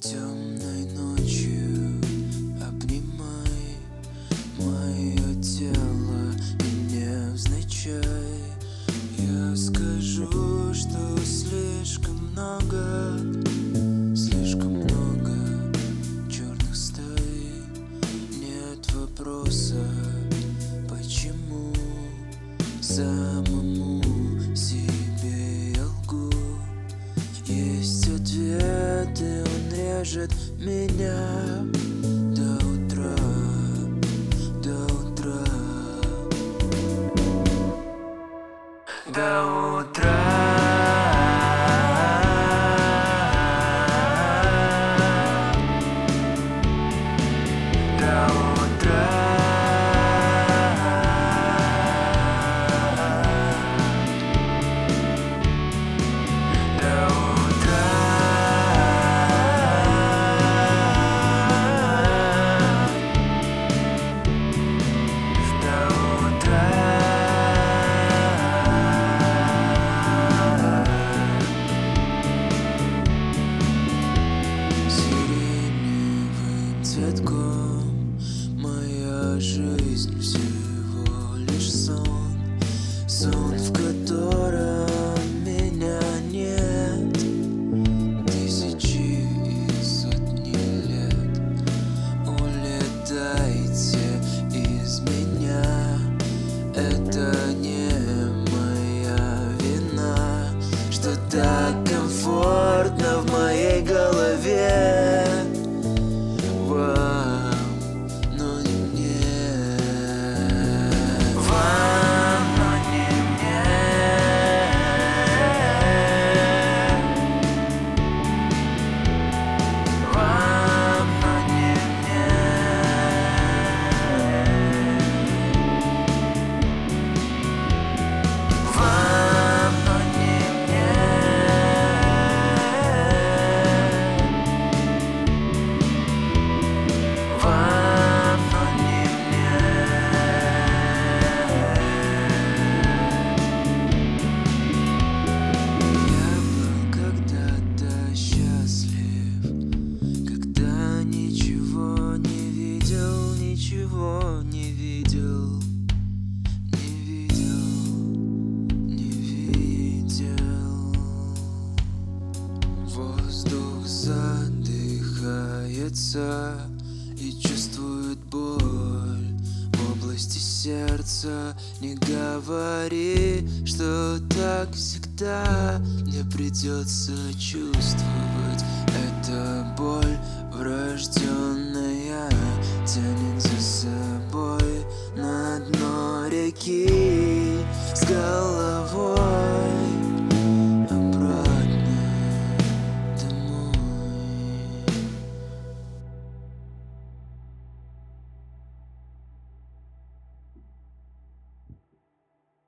Темной ночью обнимай мое тело и невзначай я скажу, что слишком много черных стаи. Нет вопроса, почему самому себе я лгу. Есть ответы, он режет меня до утра, до утра, до утра. Цветком моя жизнь всего лишь сон, сон, в котором меня нет. Тысячи и сотни лет улетайте из меня. Это не моя вина, что так комфортно в моей голове. Ничего не видел, не видел. Воздух задыхается и чувствует боль в области сердца. Не говори, что так всегда мне придется чувствовать. Это боль врожденная.